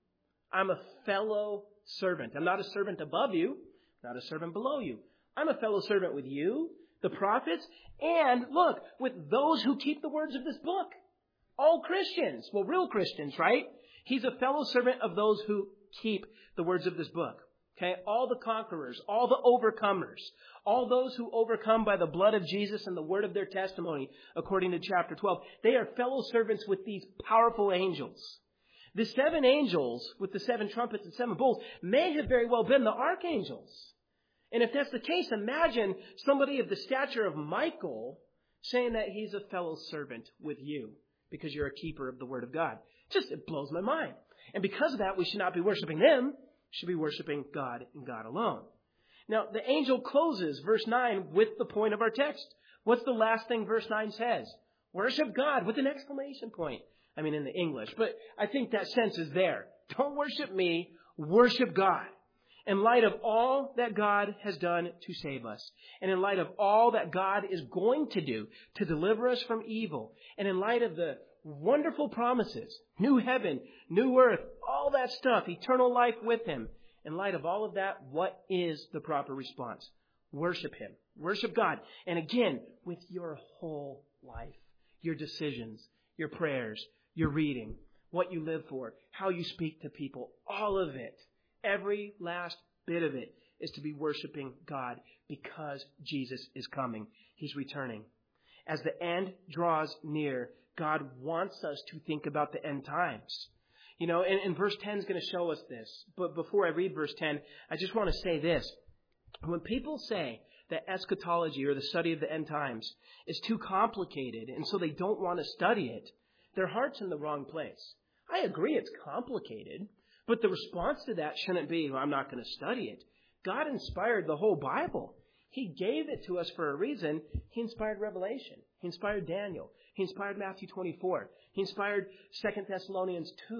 S1: I'm a fellow servant. I'm not a servant above you, not a servant below you. I'm a fellow servant with you, the prophets, and look, with those who keep the words of this book. All Christians. Well, real Christians, right? He's a fellow servant of those who keep the words of this book. Okay? All the conquerors, all the overcomers, all those who overcome by the blood of Jesus and the word of their testimony, according to chapter twelve, they are fellow servants with these powerful angels. The seven angels with the seven trumpets and seven bowls may have very well been the archangels. And if that's the case, imagine somebody of the stature of Michael saying that he's a fellow servant with you because you're a keeper of the word of God. Just, it blows my mind. And because of that, we should not be worshiping them. We should be worshiping God and God alone. Now, the angel closes verse nine with the point of our text. What's the last thing verse nine says? Worship God with an exclamation point. I mean, in the English. But I think that sense is there. Don't worship me. Worship God. In light of all that God has done to save us, and in light of all that God is going to do to deliver us from evil, and in light of the wonderful promises, new heaven, new earth, all that stuff, eternal life with him. In light of all of that, what is the proper response? Worship him. Worship God. And again, with your whole life, your decisions, your prayers, your reading, what you live for, how you speak to people, all of it, every last bit of it is to be worshiping God because Jesus is coming. He's returning. As the end draws near, God wants us to think about the end times. You know, and, and verse ten is going to show us this. But before I read verse ten, I just want to say this. When people say that eschatology or the study of the end times is too complicated and so they don't want to study it, their heart's in the wrong place. I agree it's complicated, but the response to that shouldn't be, well, I'm not going to study it. God inspired the whole Bible. He gave it to us for a reason. He inspired Revelation. He inspired Daniel. He inspired Matthew twenty-four. He inspired Second Thessalonians two.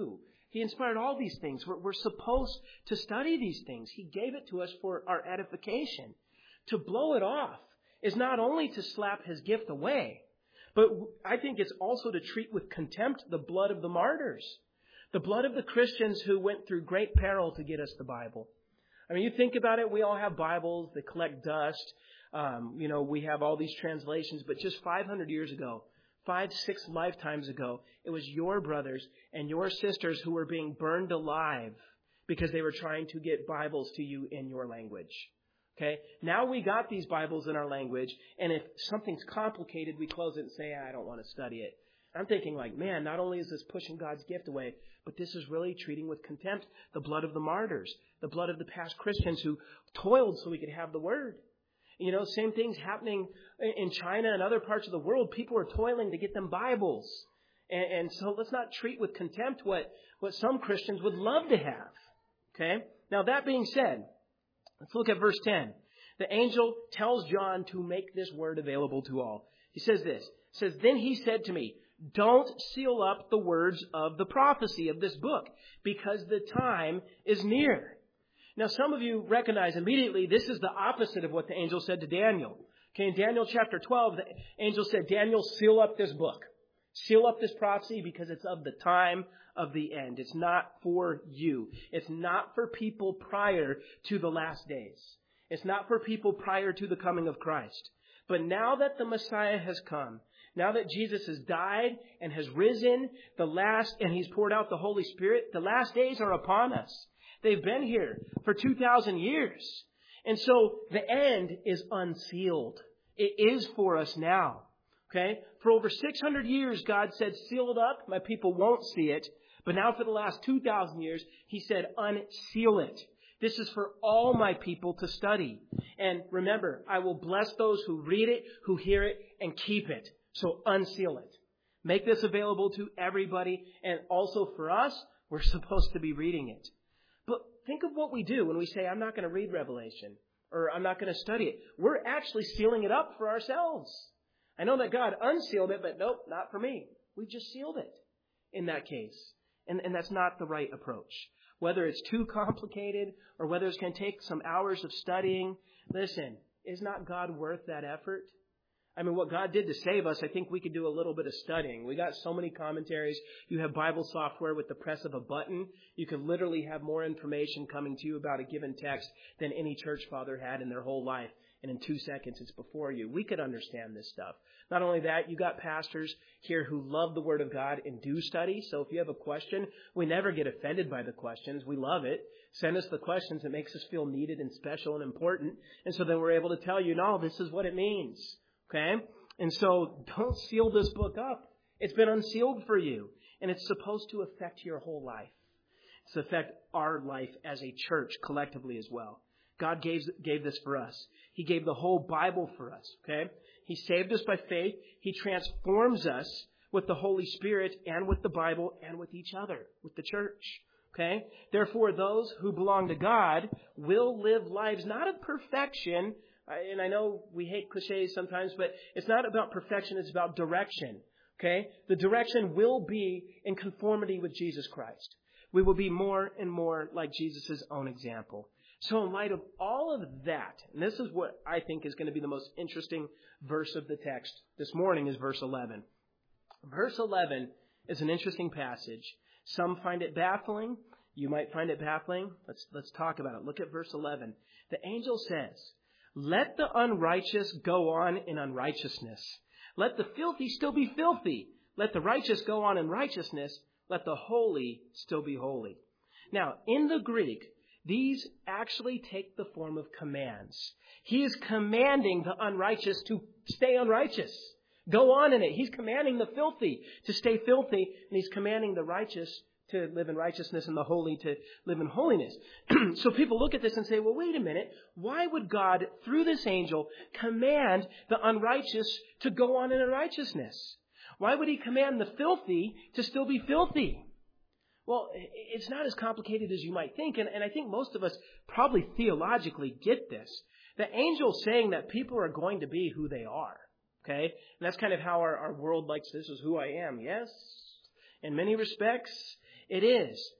S1: He inspired all these things. We're, we're supposed to study these things. He gave it to us for our edification. To blow it off is not only to slap His gift away, but I think it's also to treat with contempt the blood of the martyrs, the blood of the Christians who went through great peril to get us the Bible. I mean, you think about it, we all have Bibles, they collect dust. Um, you know, we have all these translations, but just five hundred years ago, five, six lifetimes ago, it was your brothers and your sisters who were being burned alive because they were trying to get Bibles to you in your language. Okay? Now we got these Bibles in our language, and if something's complicated, we close it and say, I don't want to study it. I'm thinking like, man, not only is this pushing God's gift away, but this is really treating with contempt the blood of the martyrs, the blood of the past Christians who toiled so we could have the Word. You know, same things happening in China and other parts of the world. People are toiling to get them Bibles. And, and so let's not treat with contempt what, what some Christians would love to have. Okay? Now, that being said, let's look at verse ten. The angel tells John to make this word available to all. He says this. He says, then he said to me, don't seal up the words of the prophecy of this book, because the time is near. Now, some of you recognize immediately this is the opposite of what the angel said to Daniel. Okay, in Daniel chapter twelve, the angel said, Daniel, seal up this book. Seal up this prophecy because it's of the time of the end. It's not for you. It's not for people prior to the last days. It's not for people prior to the coming of Christ. But now that the Messiah has come, now that Jesus has died and has risen, the last, and He's poured out the Holy Spirit, the last days are upon us. They've been here for two thousand years. And so the end is unsealed. It is for us now. Okay? For over six hundred years, God said, seal it up. My people won't see it. But now for the last two thousand years, He said, unseal it. This is for all my people to study. And remember, I will bless those who read it, who hear it, and keep it. So unseal it. Make this available to everybody. And also for us, we're supposed to be reading it. But think of what we do when we say, I'm not going to read Revelation, or I'm not going to study it. We're actually sealing it up for ourselves. I know that God unsealed it, but nope, not for me. We've just sealed it in that case. And, and that's not the right approach. Whether it's too complicated or whether it's going to take some hours of studying, listen, is not God worth that effort? I mean, what God did to save us, I think we could do a little bit of studying. We got so many commentaries. You have Bible software with the press of a button. You could literally have more information coming to you about a given text than any church father had in their whole life. And in two seconds, it's before you. We could understand this stuff. Not only that, you got pastors here who love the Word of God and do study. So if you have a question, we never get offended by the questions. We love it. Send us the questions. It makes us feel needed and special and important. And so then we're able to tell you, no, this is what it means. Okay? And so don't seal this book up. It's been unsealed for you. And it's supposed to affect your whole life. It's to affect our life as a church collectively as well. God gave, gave this for us. He gave the whole Bible for us. Okay? He saved us by faith. He transforms us with the Holy Spirit and with the Bible and with each other, with the church. Okay? Therefore, those who belong to God will live lives not of perfection. And I know we hate cliches sometimes, but it's not about perfection. It's about direction. Okay? The direction will be in conformity with Jesus Christ. We will be more and more like Jesus' own example. So in light of all of that, and this is what I think is going to be the most interesting verse of the text this morning is verse eleven. Verse eleven is an interesting passage. Some find it baffling. You might find it baffling. Let's, let's talk about it. Look at verse eleven. The angel says, let the unrighteous go on in unrighteousness. Let the filthy still be filthy. Let the righteous go on in righteousness. Let the holy still be holy. Now, in the Greek, these actually take the form of commands. He is commanding the unrighteous to stay unrighteous. Go on in it. He's commanding the filthy to stay filthy, and He's commanding the righteous to live in righteousness and the holy to live in holiness. So people look at this and say, well, wait a minute. Why would God, through this angel, command the unrighteous to go on in unrighteousness? Why would He command the filthy to still be filthy? Well, it's not as complicated as you might think, and, and I think most of us probably theologically get this. The angel's saying that people are going to be who they are, okay? And that's kind of how our, our world likes, this is who I am, yes? In many respects, it is.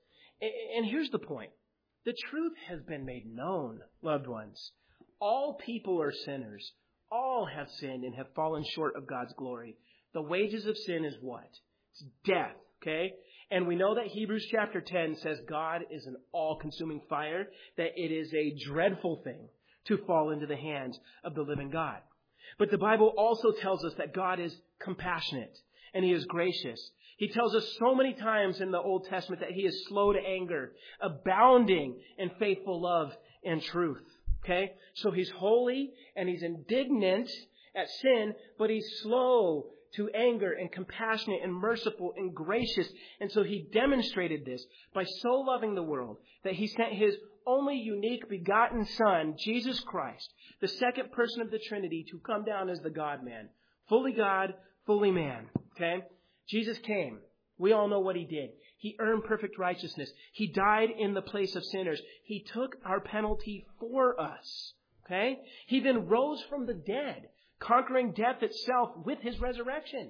S1: And here's the point. The truth has been made known, loved ones. All people are sinners. All have sinned and have fallen short of God's glory. The wages of sin is what? It's death, okay? And we know that Hebrews chapter ten says God is an all-consuming fire, that it is a dreadful thing to fall into the hands of the living God. But the Bible also tells us that God is compassionate and He is gracious. He tells us so many times in the Old Testament that He is slow to anger, abounding in faithful love and truth. Okay? So He's holy and He's indignant at sin, but He's slow to anger and compassionate and merciful and gracious. And so He demonstrated this by so loving the world that He sent His only unique begotten Son, Jesus Christ, the second person of the Trinity, to come down as the God-man. Fully God, fully man. Okay? Jesus came. We all know what He did. He earned perfect righteousness. He died in the place of sinners. He took our penalty for us. Okay? He then rose from the dead, conquering death itself with His resurrection.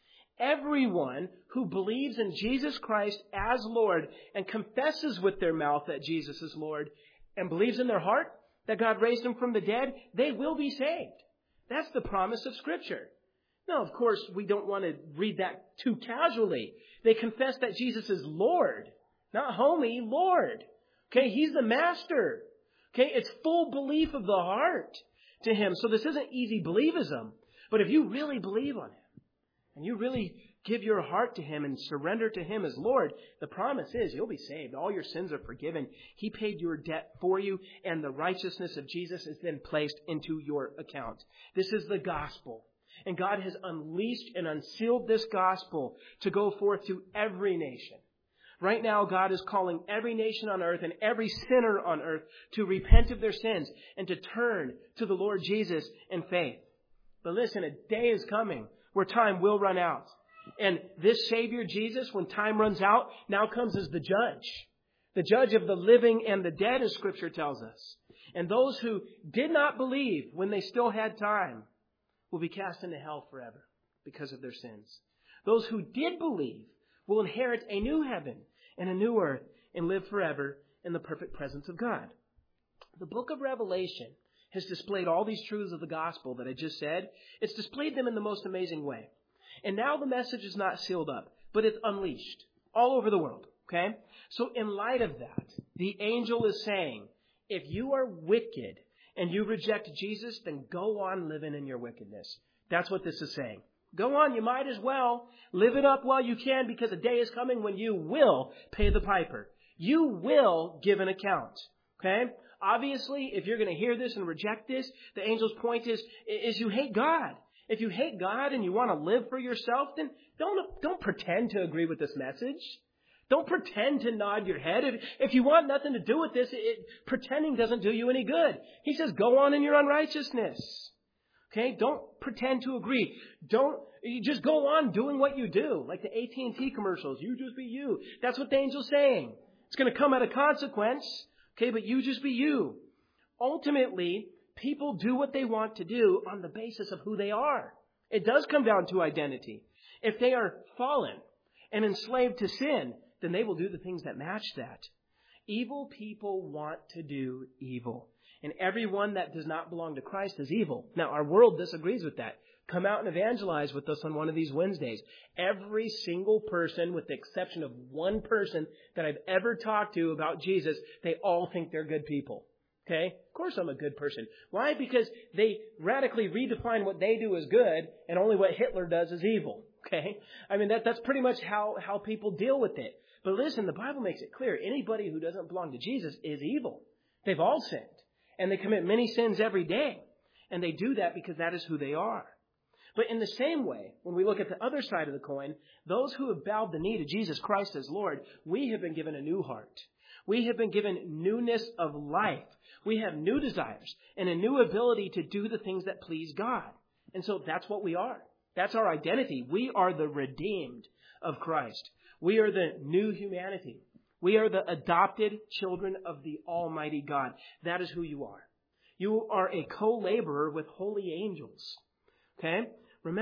S1: Everyone who believes in Jesus Christ as Lord and confesses with their mouth that Jesus is Lord and believes in their heart that God raised Him from the dead, they will be saved. That's the promise of Scripture. Now, of course, we don't want to read that too casually. They confess that Jesus is Lord, not homie, Lord. Okay, He's the master. Okay, it's full belief of the heart to Him. So this isn't easy believism. But if you really believe on Him, and you really give your heart to Him and surrender to Him as Lord, the promise is you'll be saved. All your sins are forgiven. He paid your debt for you, and the righteousness of Jesus is then placed into your account. This is the gospel. And God has unleashed and unsealed this gospel to go forth to every nation. Right now, God is calling every nation on earth and every sinner on earth to repent of their sins and to turn to the Lord Jesus in faith. But listen, a day is coming where time will run out. And this Savior Jesus, when time runs out, now comes as the judge. The judge of the living and the dead, as Scripture tells us. And those who did not believe when they still had time will be cast into hell forever because of their sins. Those who did believe will inherit a new heaven and a new earth and live forever in the perfect presence of God. The book of Revelation has displayed all these truths of the gospel that I just said. It's displayed them in the most amazing way. And now the message is not sealed up, but it's unleashed all over the world. Okay? So in light of that, the angel is saying, if you are wicked and you reject Jesus, then go on living in your wickedness. That's what this is saying. Go on, you might as well. Live it up while you can, because a day is coming when you will pay the piper. You will give an account. Okay? Obviously, if you're going to hear this and reject this, the angel's point is, is you hate God. If you hate God and you want to live for yourself, then don't, don't pretend to agree with this message. Don't pretend to nod your head. If, if you want nothing to do with this, it, pretending doesn't do you any good. He says, go on in your unrighteousness. Okay? Don't pretend to agree. Don't, you just go on doing what you do. Like the A T and T commercials. You just be you. That's what the angel's saying. It's going to come at a consequence. Okay? But you just be you. Ultimately, people do what they want to do on the basis of who they are. It does come down to identity. If they are fallen and enslaved to sin, then they will do the things that match that. Evil people want to do evil. And everyone that does not belong to Christ is evil. Now, our world disagrees with that. Come out and evangelize with us on one of these Wednesdays. Every single person, with the exception of one person that I've ever talked to about Jesus, they all think they're good people. Okay? Of course I'm a good person. Why? Because they radically redefine what they do as good, and only what Hitler does is evil. Okay? I mean, that that's pretty much how, how people deal with it. But listen, the Bible makes it clear. Anybody who doesn't belong to Jesus is evil. They've all sinned. And they commit many sins every day. And they do that because that is who they are. But in the same way, when we look at the other side of the coin, those who have bowed the knee to Jesus Christ as Lord, we have been given a new heart. We have been given newness of life. We have new desires and a new ability to do the things that please God. And so that's what we are. That's our identity. We are the redeemed of Christ. We are the new humanity. We are the adopted children of the Almighty God. That is who you are. You are a co-laborer with holy angels. Okay? Remember,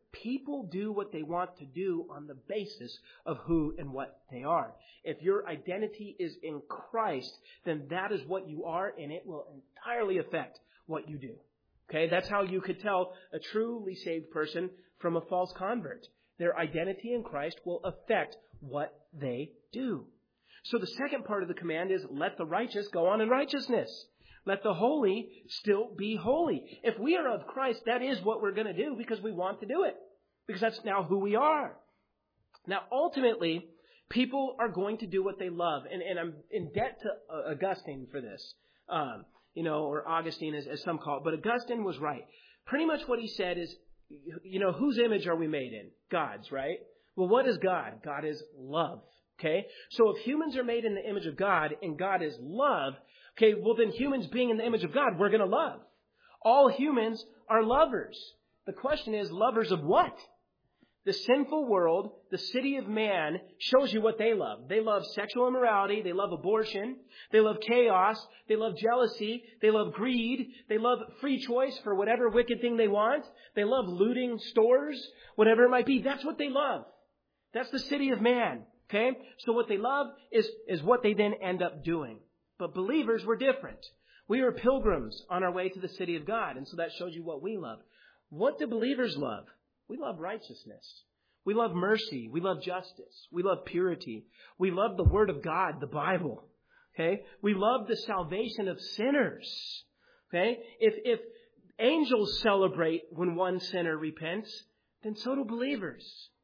S1: people do what they want to do on the basis of who and what they are. If your identity is in Christ, then that is what you are, and it will entirely affect what you do. Okay, that's how you could tell a truly saved person from a false convert. Their identity in Christ will affect what they do. So the second part of the command is, let the righteous go on in righteousness. Let the holy still be holy. If we are of Christ, that is what we're going to do because we want to do it. Because that's now who we are. Now, ultimately, people are going to do what they love. And, and I'm in debt to Augustine for this. Um, you know, or Augustine as, as some call it. But Augustine was right. Pretty much what he said is, you know, whose image are we made in? God's, right? Well, what is God? God is love. Okay? So if humans are made in the image of God and God is love, okay, well then humans being in the image of God, we're going to love. All humans are lovers. The question is, lovers of what? The sinful world, the city of man, shows you what they love. They love sexual immorality. They love abortion. They love chaos. They love jealousy. They love greed. They love free choice for whatever wicked thing they want. They love looting stores, whatever it might be. That's what they love. That's the city of man. Okay? So what they love is, is what they then end up doing. But believers were different. We were pilgrims on our way to the city of God. And so that shows you what we love. What do believers love? We love righteousness. We love mercy. We love justice. We love purity. We love the Word of God, the Bible. Okay? We love the salvation of sinners. Okay? If, if angels celebrate when one sinner repents, then so do believers.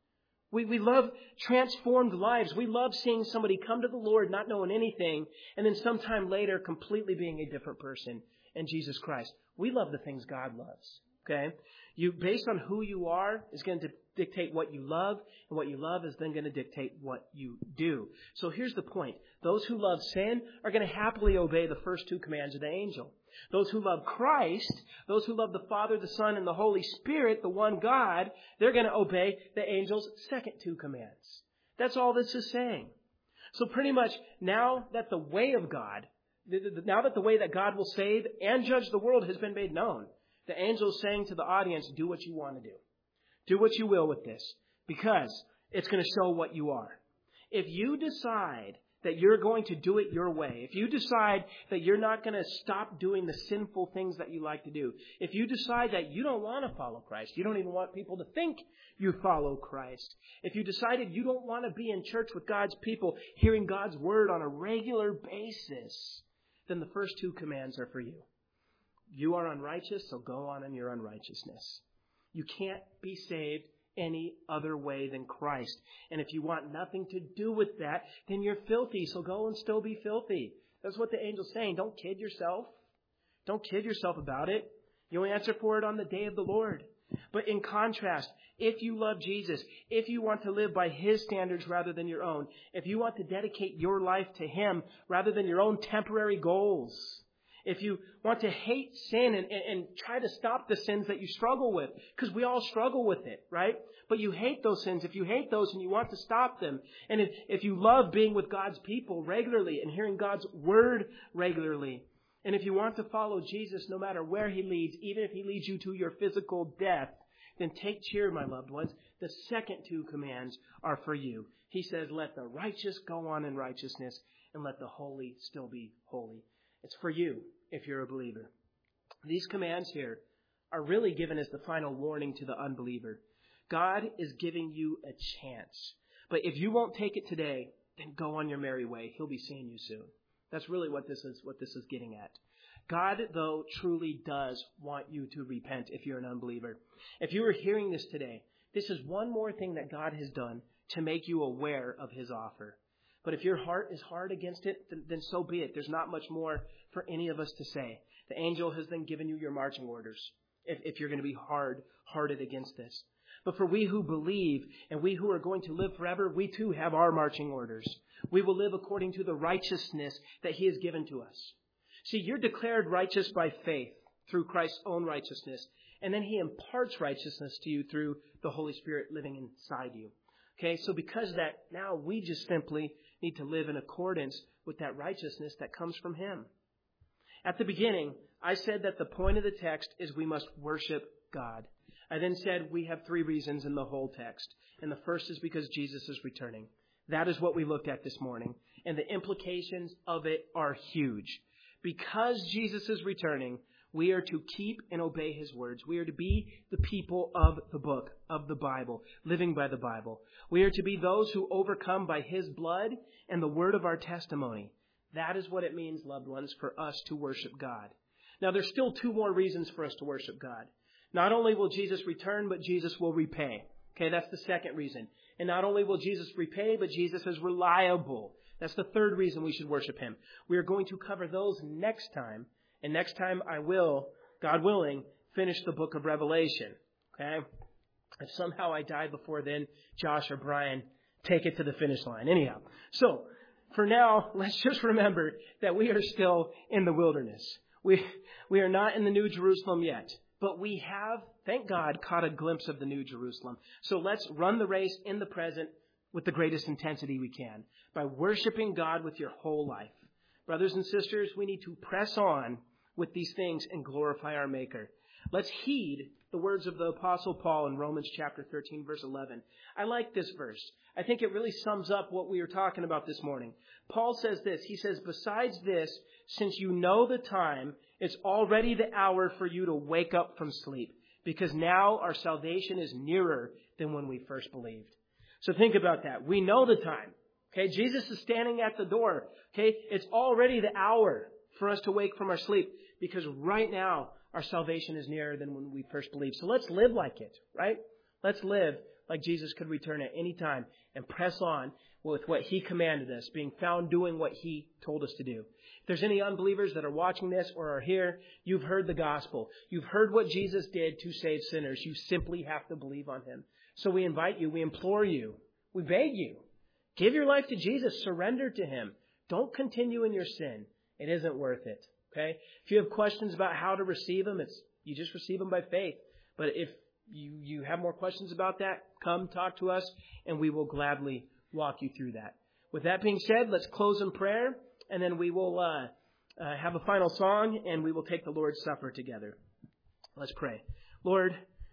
S1: We, we love transformed lives. We love seeing somebody come to the Lord not knowing anything and then sometime later completely being a different person in Jesus Christ. We love the things God loves. Okay? You, based on who you are, is going to dictate what you love, and what you love is then going to dictate what you do. So here's the point. Those who love sin are going to happily obey the first two commands of the angel. Those who love Christ, those who love the Father, the Son, and the Holy Spirit, the one God, they're going to obey the angel's second two commands. That's all this is saying. So pretty much now that the way of God, now that the way that God will save and judge the world has been made known, the angel is saying to the audience, do what you want to do. Do what you will with this, because it's going to show what you are. If you decide that you're going to do it your way, if you decide that you're not going to stop doing the sinful things that you like to do, if you decide that you don't want to follow Christ, you don't even want people to think you follow Christ, if you decided you don't want to be in church with God's people, hearing God's word on a regular basis, then the first two commands are for you. You are unrighteous, so go on in your unrighteousness. You can't be saved any other way than Christ. And if you want nothing to do with that, then you're filthy, so go and still be filthy. That's what the angel's saying. Don't kid yourself. Don't kid yourself about it. You'll answer for it on the day of the Lord. But in contrast, if you love Jesus, if you want to live by His standards rather than your own, if you want to dedicate your life to Him rather than your own temporary goals, if you want to hate sin and, and, and try to stop the sins that you struggle with, because we all struggle with it, right? But you hate those sins. If you hate those and you want to stop them, and if, if you love being with God's people regularly and hearing God's word regularly, and if you want to follow Jesus no matter where He leads, even if He leads you to your physical death, then take cheer, my loved ones. The second two commands are for you. He says, let the righteous go on in righteousness, and let the holy still be holy. It's for you if you're a believer. These commands here are really given as the final warning to the unbeliever. God is giving you a chance. But if you won't take it today, then go on your merry way. He'll be seeing you soon. That's really what this is, what this is getting at. God, though, truly does want you to repent if you're an unbeliever. If you are hearing this today, this is one more thing that God has done to make you aware of His offer. But if your heart is hard against it, then, then so be it. There's not much more for any of us to say. The angel has then given you your marching orders if, if you're going to be hard-hearted against this. But for we who believe and we who are going to live forever, we too have our marching orders. We will live according to the righteousness that He has given to us. See, you're declared righteous by faith through Christ's own righteousness. And then He imparts righteousness to you through the Holy Spirit living inside you. Okay, so because of that, now we just simply need to live in accordance with that righteousness that comes from Him. At the beginning, I said that the point of the text is we must worship God. I then said we have three reasons in the whole text. And the first is because Jesus is returning. That is what we looked at this morning. And the implications of it are huge. Because Jesus is returning, we are to keep and obey his words. We are to be the people of the book, of the Bible, living by the Bible. We are to be those who overcome by his blood and the word of our testimony. That is what it means, loved ones, for us to worship God. Now, there's still two more reasons for us to worship God. Not only will Jesus return, but Jesus will repay. Okay, that's the second reason. And not only will Jesus repay, but Jesus is reliable. That's the third reason we should worship him. We are going to cover those next time. And next time I will, God willing, finish the book of Revelation. Okay? If somehow I die before then, Josh or Brian, take it to the finish line. Anyhow, so for now, let's just remember that we are still in the wilderness. We, we are not in the New Jerusalem yet. But we have, thank God, caught a glimpse of the New Jerusalem. So let's run the race in the present with the greatest intensity we can by worshiping God with your whole life. Brothers and sisters, we need to press on with these things and glorify our Maker. Let's heed the words of the Apostle Paul in Romans chapter thirteen, verse eleven. I like this verse. I think it really sums up what we were talking about this morning. Paul says this. He says, besides this, since you know the time, it's already the hour for you to wake up from sleep, because now our salvation is nearer than when we first believed. So think about that. We know the time. Okay, Jesus is standing at the door. Okay, it's already the hour for us to wake from our sleep, because right now our salvation is nearer than when we first believed. So let's live like it, right? Let's live like Jesus could return at any time and press on with what he commanded us, being found doing what he told us to do. If there's any unbelievers that are watching this or are here, you've heard the gospel. You've heard what Jesus did to save sinners. You simply have to believe on him. So we invite you, we implore you, we beg you, give your life to Jesus, surrender to him. Don't continue in your sin. It isn't worth it. Okay? If you have questions about how to receive him, it's you just receive him by faith. But if you, you have more questions about that, come talk to us and we will gladly walk you through that. With that being said, let's close in prayer, and then we will uh, uh, have a final song, and we will take the Lord's Supper together. Let's pray. Lord,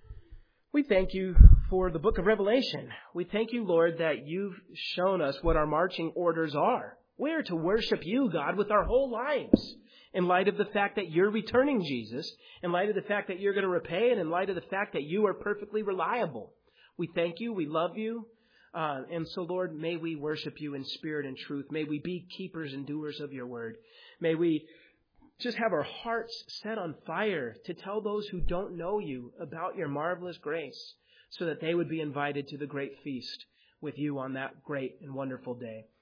S1: we thank you for the book of Revelation. We thank you, Lord, that you've shown us what our marching orders are. We are to worship you, God, with our whole lives, in light of the fact that you're returning, Jesus, in light of the fact that you're going to repay, and in light of the fact that you are perfectly reliable. We thank you. We love you. Uh, and so, Lord, may we worship you in spirit and truth. May we be keepers and doers of your word. May we just have our hearts set on fire to tell those who don't know you about your marvelous grace, so that they would be invited to the great feast with you on that great and wonderful day.